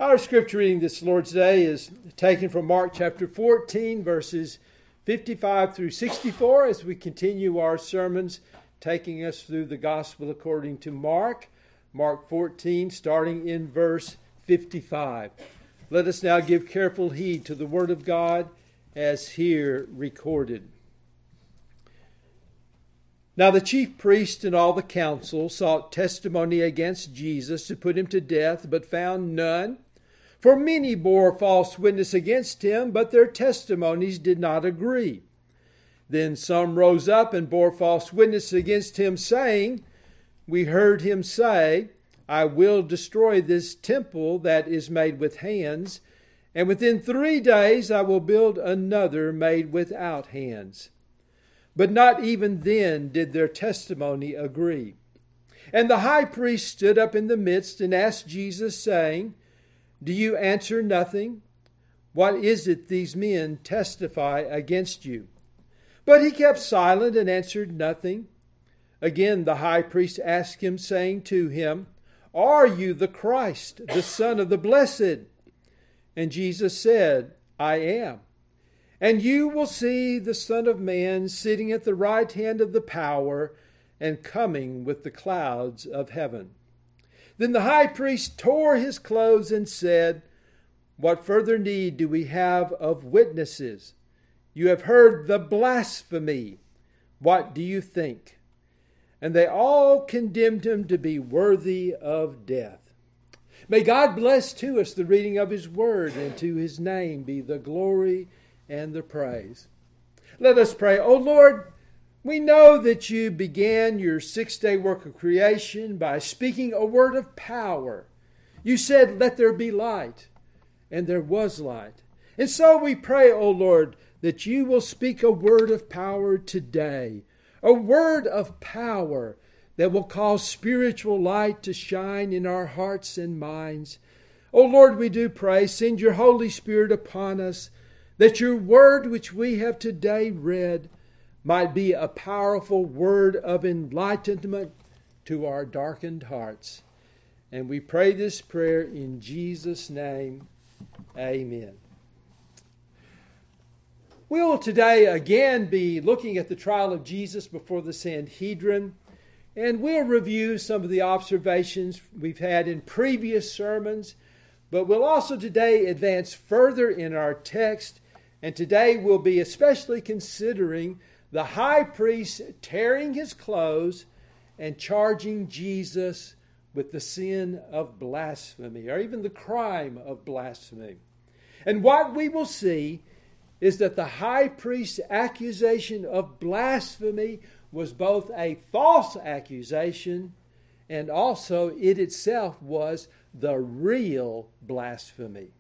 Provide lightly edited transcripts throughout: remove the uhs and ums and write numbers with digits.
Our scripture reading this Lord's Day is taken from Mark chapter 14, verses 55 through 64, as we continue our sermons taking us through the gospel according to Mark. Mark 14, starting in verse 55. Let us now give careful heed to the word of God as here recorded. Now the chief priest and all the council sought testimony against Jesus to put him to death, but found none. For many bore false witness against him, but their testimonies did not agree. Then some rose up and bore false witness against him, saying, We heard him say, I will destroy this temple that is made with hands, and within 3 days I will build another made without hands. But not even then did their testimony agree. And the high priest stood up in the midst and asked Jesus, saying, Do you answer nothing? What is it these men testify against you? But he kept silent and answered nothing. Again the high priest asked him, saying to him, Are you the Christ, the Son of the Blessed? And Jesus said, I am. And you will see the Son of Man sitting at the right hand of the power and coming with the clouds of heaven. Then the high priest tore his clothes and said, What further need do we have of witnesses? You have heard the blasphemy. What do you think? And they all condemned him to be worthy of death. May God bless to us the reading of his word, and to his name be the glory and the praise. Let us pray. O Lord, we know that you began your 6-day work of creation by speaking a word of power. You said, Let there be light, and there was light. And so we pray, O Lord, that you will speak a word of power today, a word of power that will cause spiritual light to shine in our hearts and minds. O Lord, we do pray, send your Holy Spirit upon us, that your word which we have today read might be a powerful word of enlightenment to our darkened hearts. And we pray this prayer in Jesus' name. Amen. We will today again be looking at the trial of Jesus before the Sanhedrin, and we'll review some of the observations we've had in previous sermons, but we'll also today advance further in our text, and today we'll be especially considering the high priest tearing his clothes and charging Jesus with the sin of blasphemy, or even the crime of blasphemy. And what we will see is that the high priest's accusation of blasphemy was both a false accusation and also it itself was the real blasphemy.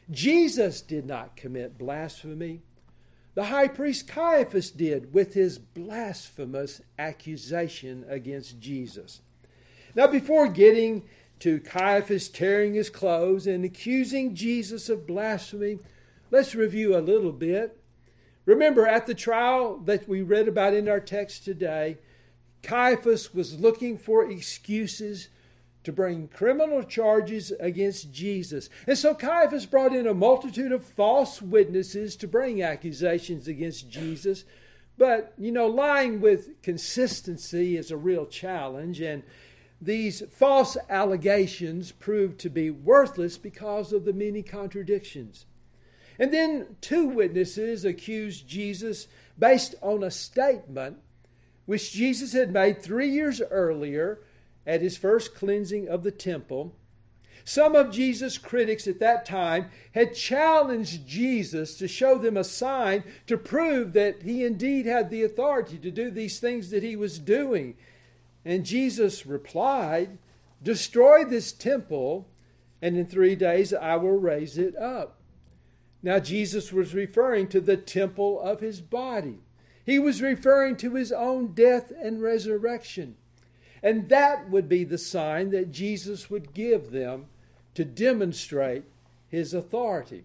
Jesus did not commit blasphemy. The high priest Caiaphas did with his blasphemous accusation against Jesus. Now, before getting to Caiaphas tearing his clothes and accusing Jesus of blasphemy, let's review a little bit. Remember, at the trial that we read about in our text today, Caiaphas was looking for excuses to bring criminal charges against Jesus. And so Caiaphas brought in a multitude of false witnesses to bring accusations against Jesus. But, lying with consistency is a real challenge. And these false allegations proved to be worthless because of the many contradictions. And then 2 witnesses accused Jesus based on a statement which Jesus had made 3 years earlier at his first cleansing of the temple. Some of Jesus' critics at that time had challenged Jesus to show them a sign to prove that he indeed had the authority to do these things that he was doing. And Jesus replied, Destroy this temple, and in 3 days I will raise it up. Now Jesus was referring to the temple of his body. He was referring to his own death and resurrection. And that would be the sign that Jesus would give them to demonstrate his authority.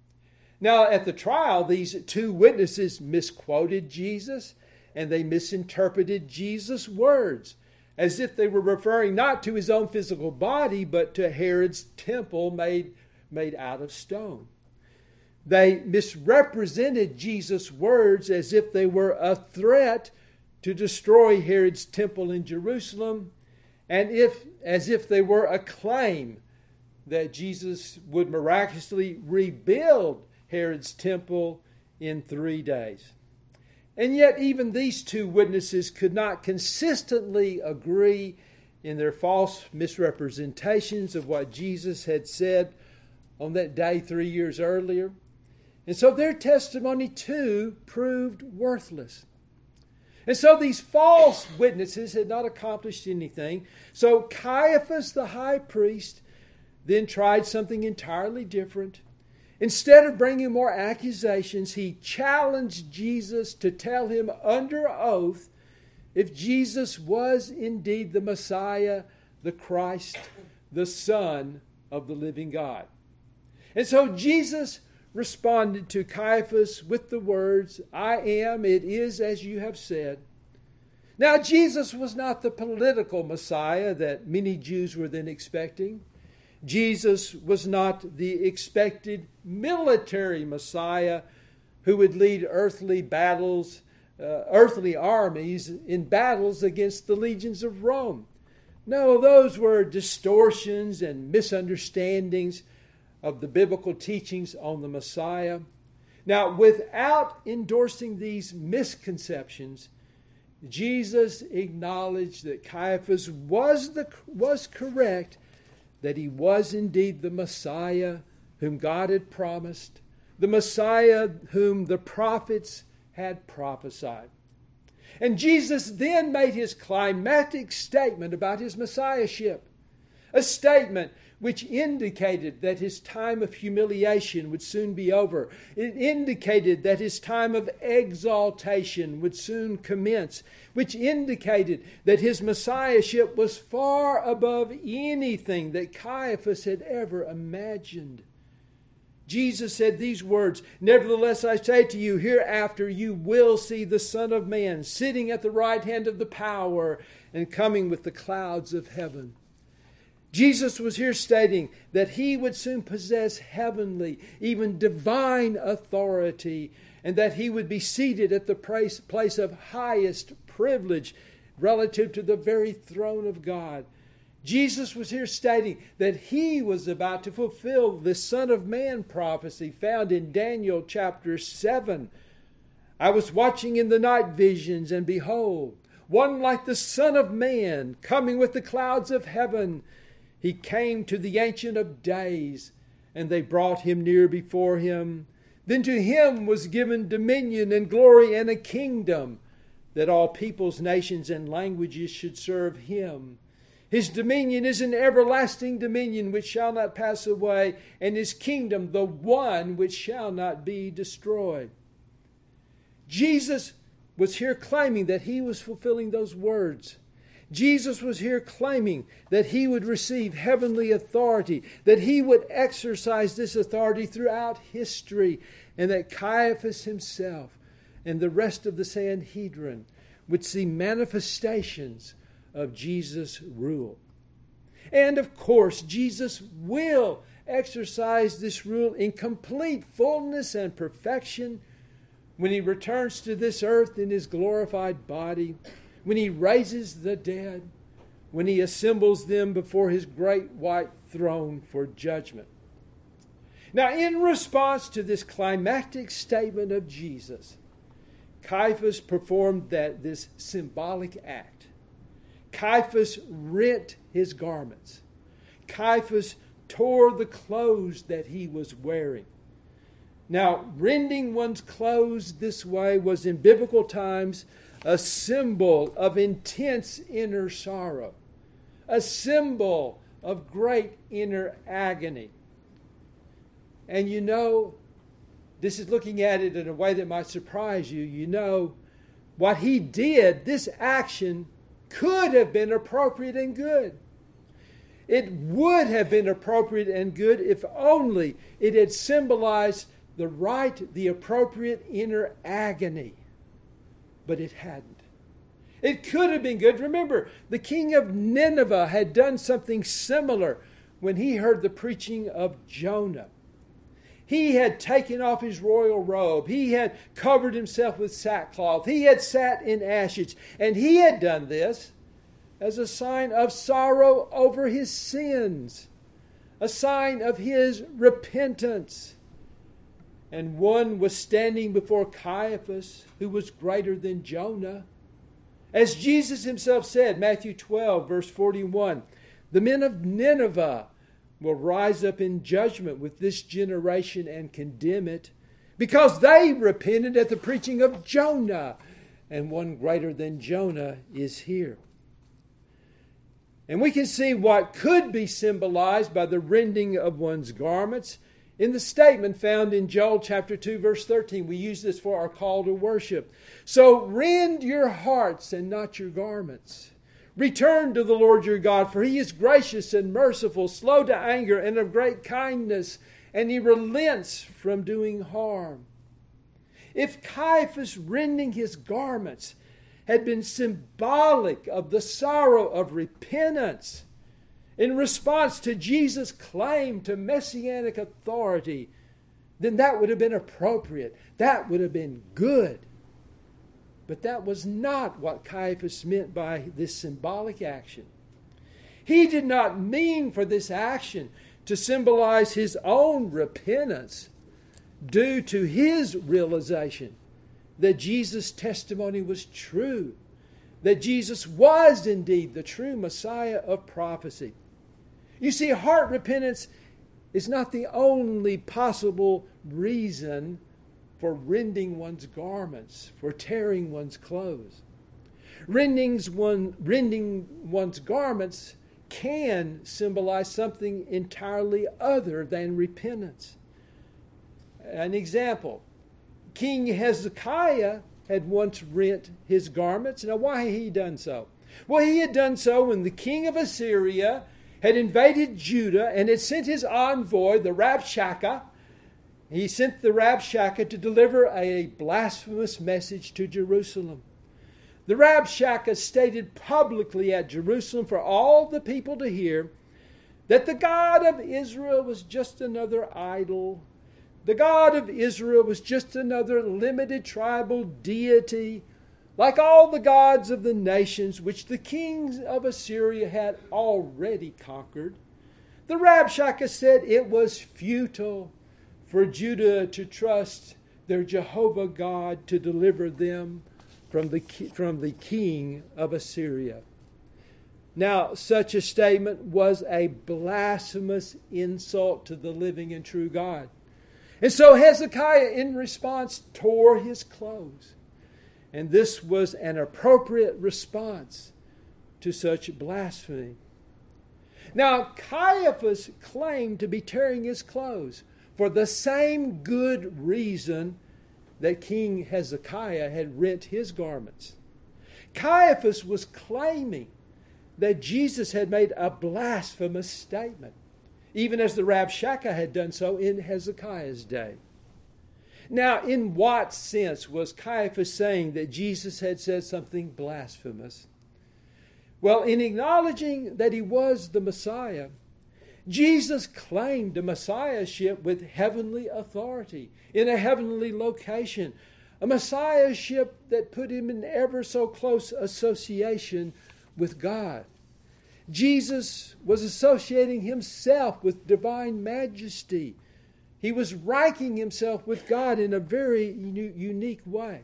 Now, at the trial, these 2 witnesses misquoted Jesus, and they misinterpreted Jesus' words, as if they were referring not to his own physical body, but to Herod's temple made made out of stone. They misrepresented Jesus' words as if they were a threat to destroy Herod's temple in Jerusalem, and as if they were a claim that Jesus would miraculously rebuild Herod's temple in 3 days. And yet even these two witnesses could not consistently agree in their false misrepresentations of what Jesus had said on that day 3 years earlier. And so their testimony too proved worthless. And so these false witnesses had not accomplished anything. So Caiaphas, the high priest, then tried something entirely different. Instead of bringing more accusations, he challenged Jesus to tell him under oath if Jesus was indeed the Messiah, the Christ, the Son of the living God. And so Jesus responded to Caiaphas with the words, "I am, it is as you have said." Now, Jesus was not the political Messiah that many Jews were then expecting. Jesus was not the expected military Messiah who would lead earthly armies in battles against the legions of Rome. No, those were distortions and misunderstandings of the biblical teachings on the Messiah. Now, without endorsing these misconceptions, Jesus acknowledged that Caiaphas was correct, that he was indeed the Messiah whom God had promised, the Messiah whom the prophets had prophesied. And Jesus then made his climactic statement about his messiahship, a statement which indicated that his time of humiliation would soon be over. It indicated that his time of exaltation would soon commence, which indicated that his messiahship was far above anything that Caiaphas had ever imagined. Jesus said these words, "Nevertheless, I say to you, hereafter you will see the Son of Man sitting at the right hand of the power and coming with the clouds of heaven." Jesus was here stating that he would soon possess heavenly, even divine authority, and that he would be seated at the place of highest privilege relative to the very throne of God. Jesus was here stating that he was about to fulfill the Son of Man prophecy found in Daniel chapter 7. "I was watching in the night visions, and behold, one like the Son of Man coming with the clouds of heaven. He came to the Ancient of Days, and they brought him near before him. Then to him was given dominion and glory and a kingdom, that all peoples, nations, and languages should serve him. His dominion is an everlasting dominion which shall not pass away, and his kingdom the one which shall not be destroyed." Jesus was here claiming that he was fulfilling those words. Jesus was here claiming that he would receive heavenly authority, that he would exercise this authority throughout history, and that Caiaphas himself and the rest of the Sanhedrin would see manifestations of Jesus' rule. And of course, Jesus will exercise this rule in complete fullness and perfection when he returns to this earth in his glorified body, when he raises the dead, when he assembles them before his great white throne for judgment. Now, in response to this climactic statement of Jesus, Caiaphas performed this symbolic act. Caiaphas rent his garments. Caiaphas tore the clothes that he was wearing. Now, rending one's clothes this way was in biblical times a symbol of intense inner sorrow, a symbol of great inner agony. And you know, this is looking at it in a way that might surprise you. You know, what he did, this action, could have been appropriate and good. It would have been appropriate and good if only it had symbolized the appropriate inner agony. But it hadn't. It could have been good. Remember, the king of Nineveh had done something similar when he heard the preaching of Jonah. He had taken off his royal robe. He had covered himself with sackcloth. He had sat in ashes. And he had done this as a sign of sorrow over his sins, a sign of his repentance. And one was standing before Caiaphas, who was greater than Jonah. As Jesus himself said, Matthew 12, verse 41, the men of Nineveh will rise up in judgment with this generation and condemn it, because they repented at the preaching of Jonah, and one greater than Jonah is here. And we can see what could be symbolized by the rending of one's garments in the statement found in Joel chapter 2, verse 13. We use this for our call to worship. So rend your hearts and not your garments. Return to the Lord your God, for He is gracious and merciful, slow to anger, and of great kindness, and He relents from doing harm. If Caiaphas rending his garments had been symbolic of the sorrow of repentance in response to Jesus' claim to messianic authority, then that would have been appropriate. That would have been good. But that was not what Caiaphas meant by this symbolic action. He did not mean for this action to symbolize his own repentance due to his realization that Jesus' testimony was true, that Jesus was indeed the true Messiah of prophecy. You see, heart repentance is not the only possible reason for rending one's garments, for tearing one's clothes. Rending one's garments can symbolize something entirely other than repentance. An example, King Hezekiah had once rent his garments. Now, why had he done so? Well, he had done so when the king of Assyria had invaded Judah and had sent his envoy, the Rabshakeh. He sent the Rabshakeh to deliver a blasphemous message to Jerusalem. The Rabshakeh stated publicly at Jerusalem for all the people to hear that the God of Israel was just another idol. The God of Israel was just another limited tribal deity, like all the gods of the nations which the kings of Assyria had already conquered. The Rabshakeh said it was futile for Judah to trust their Jehovah God to deliver them from the king of Assyria. Now, such a statement was a blasphemous insult to the living and true God. And so Hezekiah, in response, tore his clothes. And this was an appropriate response to such blasphemy. Now, Caiaphas claimed to be tearing his clothes for the same good reason that King Hezekiah had rent his garments. Caiaphas was claiming that Jesus had made a blasphemous statement, even as the Rabshakeh had done so in Hezekiah's day. Now, in what sense was Caiaphas saying that Jesus had said something blasphemous? Well, in acknowledging that he was the Messiah, Jesus claimed a messiahship with heavenly authority, in a heavenly location, a messiahship that put him in ever so close association with God. Jesus was associating himself with divine majesty. He was ranking himself with God in a very unique way.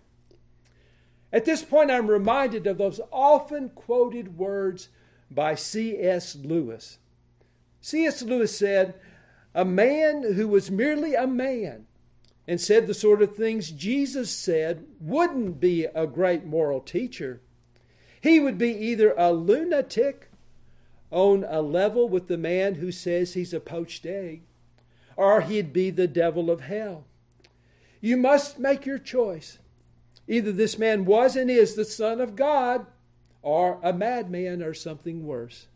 At this point, I'm reminded of those often quoted words by C.S. Lewis. C.S. Lewis said, "A man who was merely a man and said the sort of things Jesus said wouldn't be a great moral teacher. He would be either a lunatic on a level with the man who says he's a poached egg, or he'd be the devil of hell. You must make your choice. Either this man was and is the Son of God, or a madman, or something worse."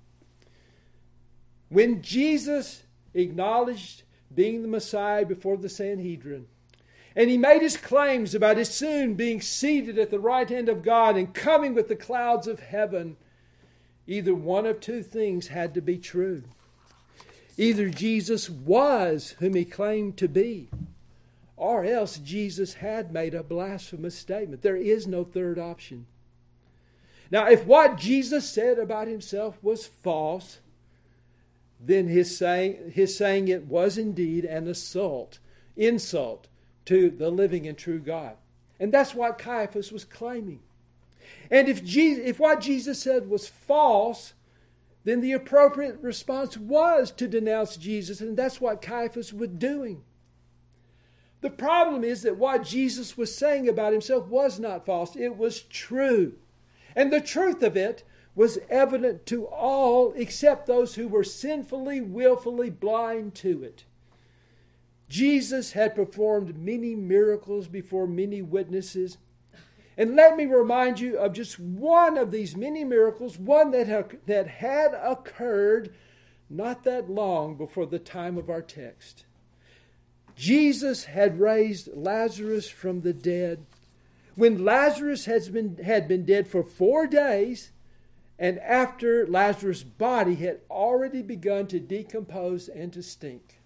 When Jesus acknowledged being the Messiah before the Sanhedrin, and he made his claims about his soon being seated at the right hand of God and coming with the clouds of heaven, either one of two things had to be true. Either Jesus was whom he claimed to be, or else Jesus had made a blasphemous statement. There is no third option. Now, if what Jesus said about himself was false, then his saying it was indeed an insult to the living and true God. And that's what Caiaphas was claiming. And if what Jesus said was false, then the appropriate response was to denounce Jesus, and that's what Caiaphas was doing. The problem is that what Jesus was saying about himself was not false. It was true. And the truth of it was evident to all except those who were sinfully, willfully blind to it. Jesus had performed many miracles before many witnesses. And let me remind you of just one of these many miracles, one that had occurred not that long before the time of our text. Jesus had raised Lazarus from the dead. When Lazarus had been dead for 4 days, and after Lazarus' body had already begun to decompose and to stink.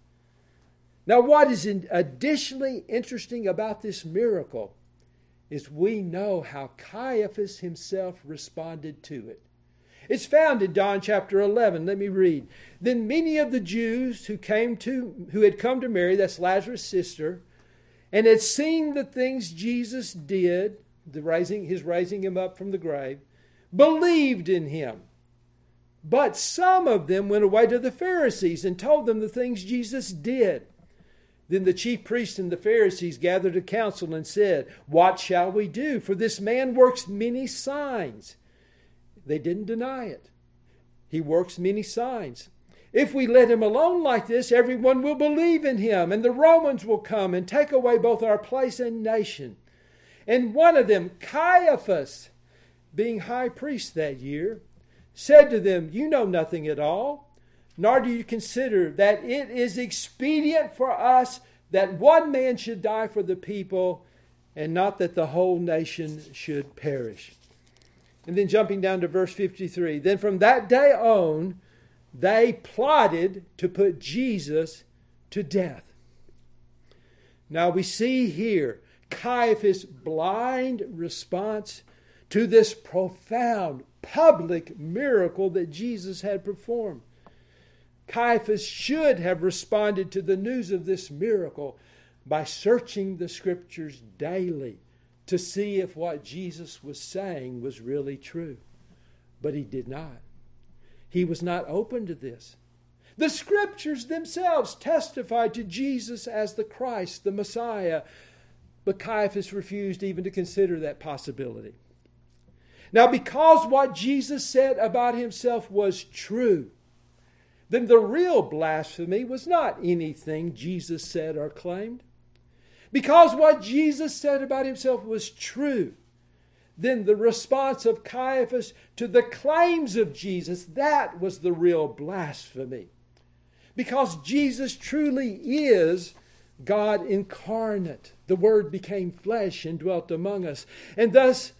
Now, what is additionally interesting about this miracle is we know how Caiaphas himself responded to it. It's found in John chapter 11. Let me read. Then many of the Jews who had come to Mary, that's Lazarus' sister, and had seen the things Jesus did, his raising him up from the grave, believed in him. But some of them went away to the Pharisees and told them the things Jesus did. Then the chief priests and the Pharisees gathered a council and said, "What shall we do? For this man works many signs." They didn't deny it. He works many signs. If we let him alone like this, everyone will believe in him, and the Romans will come and take away both our place and nation. And one of them, Caiaphas, being high priest that year, said to them, "You know nothing at all, nor do you consider that it is expedient for us that one man should die for the people, and not that the whole nation should perish." And then jumping down to verse 53, then from that day on, they plotted to put Jesus to death. Now we see here Caiaphas' blind response to this profound public miracle that Jesus had performed. Caiaphas should have responded to the news of this miracle by searching the Scriptures daily to see if what Jesus was saying was really true. But he did not. He was not open to this. The Scriptures themselves testified to Jesus as the Christ, the Messiah, but Caiaphas refused even to consider that possibility. Now, because what Jesus said about himself was true, then the real blasphemy was not anything Jesus said or claimed. Because what Jesus said about himself was true, then the response of Caiaphas to the claims of Jesus, that was the real blasphemy. Because Jesus truly is God incarnate. The Word became flesh and dwelt among us. And thus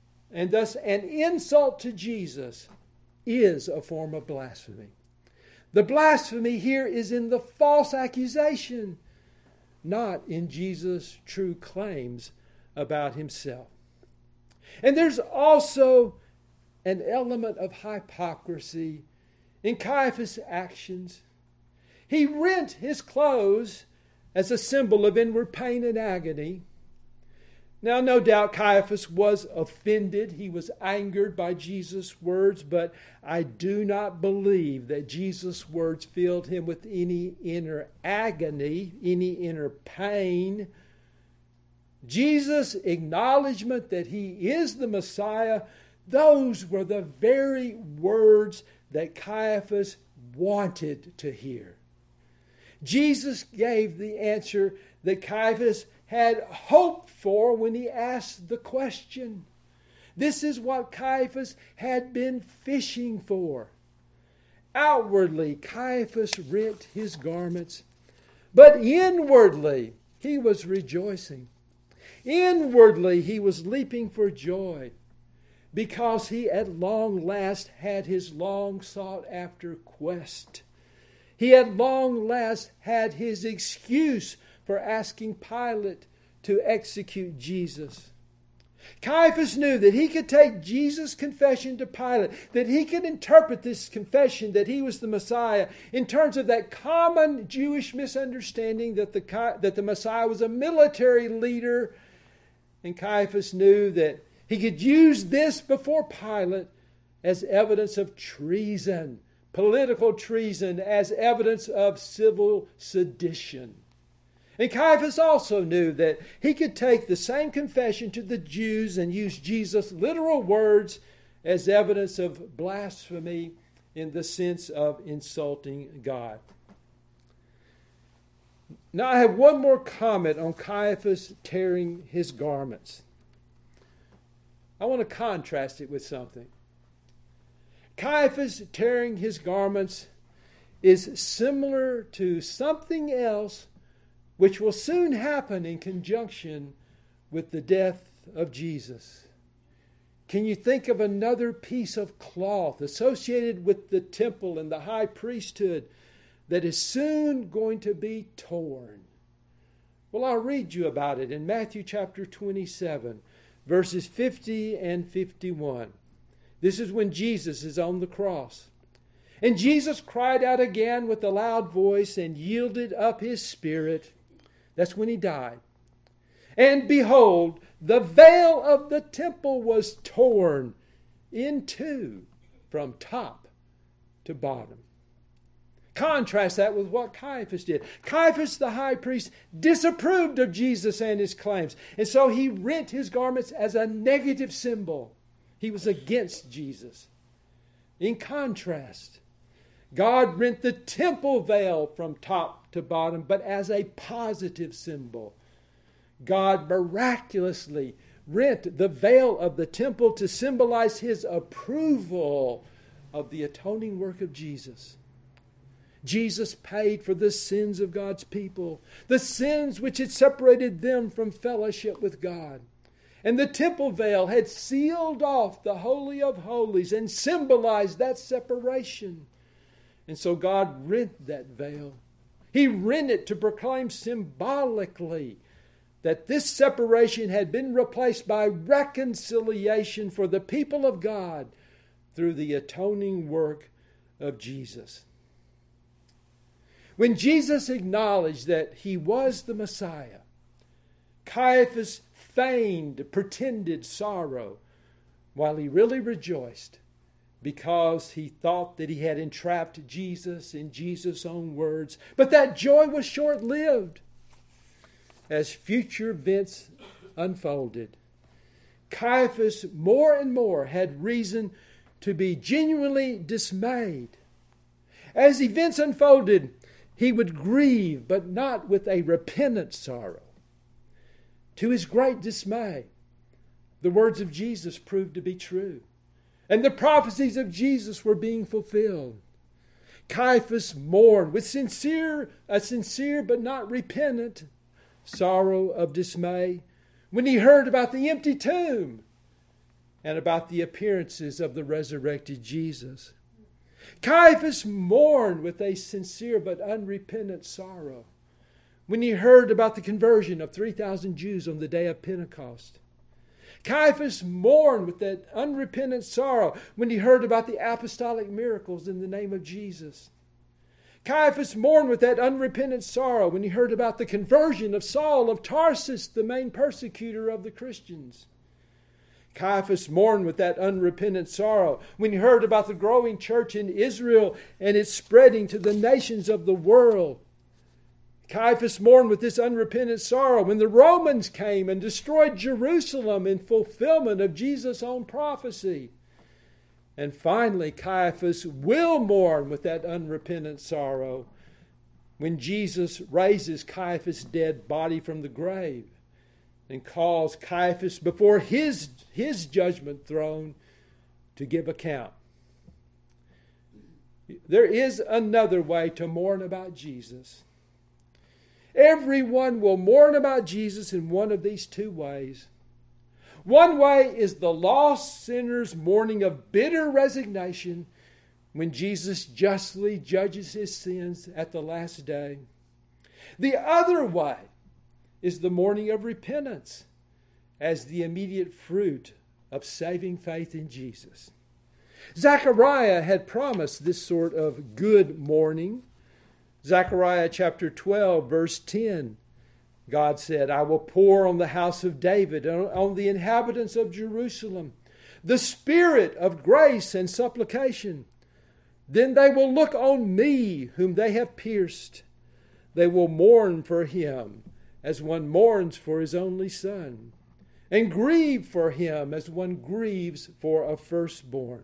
an insult to Jesus is a form of blasphemy. The blasphemy here is in the false accusation, not in Jesus' true claims about himself. And there's also an element of hypocrisy in Caiaphas' actions. He rent his clothes as a symbol of inward pain and agony. Now, no doubt Caiaphas was offended. He was angered by Jesus' words, but I do not believe that Jesus' words filled him with any inner agony, any inner pain. Jesus' acknowledgement that he is the Messiah, those were the very words that Caiaphas wanted to hear. Jesus gave the answer that Caiaphas had hoped for when he asked the question. This is what Caiaphas had been fishing for. Outwardly, Caiaphas rent his garments, but inwardly, he was rejoicing. Inwardly, he was leaping for joy because he at long last had his long sought after quest. He had long last had his excuse for asking Pilate to execute Jesus. Caiaphas knew that he could take Jesus' confession to Pilate, that he could interpret this confession that he was the Messiah in terms of that common Jewish misunderstanding that the Messiah was a military leader. And Caiaphas knew that he could use this before Pilate as evidence of treason, political treason, as evidence of civil sedition. And Caiaphas also knew that he could take the same confession to the Jews and use Jesus' literal words as evidence of blasphemy in the sense of insulting God. Now I have one more comment on Caiaphas tearing his garments. I want to contrast it with something. Caiaphas tearing his garments is similar to something else which will soon happen in conjunction with the death of Jesus. Can you think of another piece of cloth associated with the temple and the high priesthood that is soon going to be torn? Well, I'll read you about it in Matthew chapter 27, verses 50 and 51. This is when Jesus is on the cross. And Jesus cried out again with a loud voice and yielded up his spirit. That's when he died. And behold, the veil of the temple was torn in two from top to bottom. Contrast that with what Caiaphas did. Caiaphas, the high priest, disapproved of Jesus and his claims. And so he rent his garments as a negative symbol. He was against Jesus. In contrast, God rent the temple veil from top to bottom, but as a positive symbol. God miraculously rent the veil of the temple to symbolize his approval of the atoning work of Jesus. Jesus paid for the sins of God's people, the sins which had separated them from fellowship with God. And the temple veil had sealed off the Holy of Holies and symbolized that separation. And so God rent that veil. He rent it to proclaim symbolically that this separation had been replaced by reconciliation for the people of God through the atoning work of Jesus. When Jesus acknowledged that he was the Messiah, Caiaphas pretended sorrow while he really rejoiced, because he thought that he had entrapped Jesus in Jesus' own words. But that joy was short-lived. As future events unfolded, Caiaphas more and more had reason to be genuinely dismayed. As events unfolded, he would grieve, but not with a repentant sorrow. To his great dismay, the words of Jesus proved to be true. And the prophecies of Jesus were being fulfilled. Caiaphas mourned with a sincere but not repentant sorrow of dismay when he heard about the empty tomb and about the appearances of the resurrected Jesus. Caiaphas mourned with a sincere but unrepentant sorrow when he heard about the conversion of 3,000 Jews on the day of Pentecost. Caiaphas mourned with that unrepentant sorrow when he heard about the apostolic miracles in the name of Jesus. Caiaphas mourned with that unrepentant sorrow when he heard about the conversion of Saul of Tarsus, the main persecutor of the Christians. Caiaphas mourned with that unrepentant sorrow when he heard about the growing church in Israel and its spreading to the nations of the world. Caiaphas mourned with this unrepentant sorrow when the Romans came and destroyed Jerusalem in fulfillment of Jesus' own prophecy. And finally, Caiaphas will mourn with that unrepentant sorrow when Jesus raises Caiaphas' dead body from the grave and calls Caiaphas before his judgment throne to give account. There is another way to mourn about Jesus. Everyone will mourn about Jesus in one of these two ways. One way is the lost sinner's mourning of bitter resignation when Jesus justly judges his sins at the last day. The other way is the mourning of repentance as the immediate fruit of saving faith in Jesus. Zechariah had promised this sort of good mourning. Zechariah chapter 12, verse 10, God said, I will pour on the house of David, on the inhabitants of Jerusalem, the spirit of grace and supplication. Then they will look on me, whom they have pierced. They will mourn for him as one mourns for his only son, and grieve for him as one grieves for a firstborn.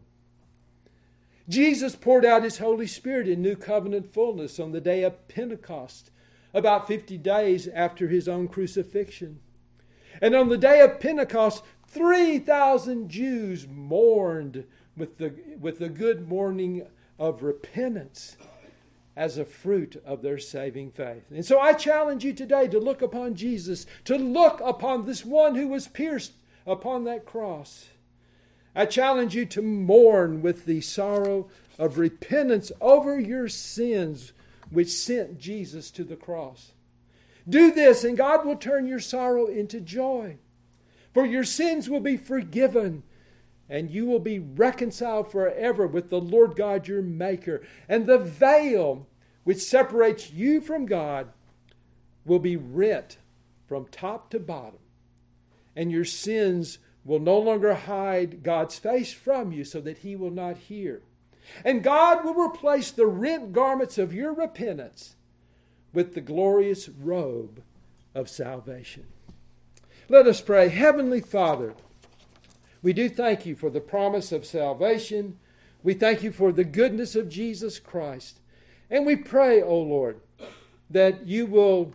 Jesus poured out his Holy Spirit in new covenant fullness on the day of Pentecost, about 50 days after his own crucifixion. And on the day of Pentecost, 3,000 Jews mourned with the good mourning of repentance as a fruit of their saving faith. And so I challenge you today to look upon Jesus, to look upon this one who was pierced upon that cross. I challenge you to mourn with the sorrow of repentance over your sins which sent Jesus to the cross. Do this and God will turn your sorrow into joy. For your sins will be forgiven and you will be reconciled forever with the Lord God your Maker. And the veil which separates you from God will be rent from top to bottom. And your sins will no longer hide God's face from you so that he will not hear. And God will replace the rent garments of your repentance with the glorious robe of salvation. Let us pray. Heavenly Father, we do thank you for the promise of salvation. We thank you for the goodness of Jesus Christ. And we pray, O Lord, that you will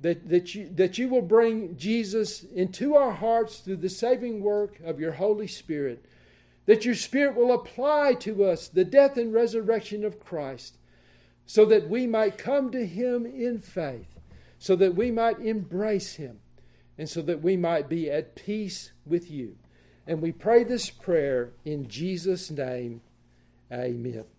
bring Jesus into our hearts through the saving work of your Holy Spirit, that your Spirit will apply to us the death and resurrection of Christ, so that we might come to him in faith, so that we might embrace him, and so that we might be at peace with you. And we pray this prayer in Jesus' name. Amen.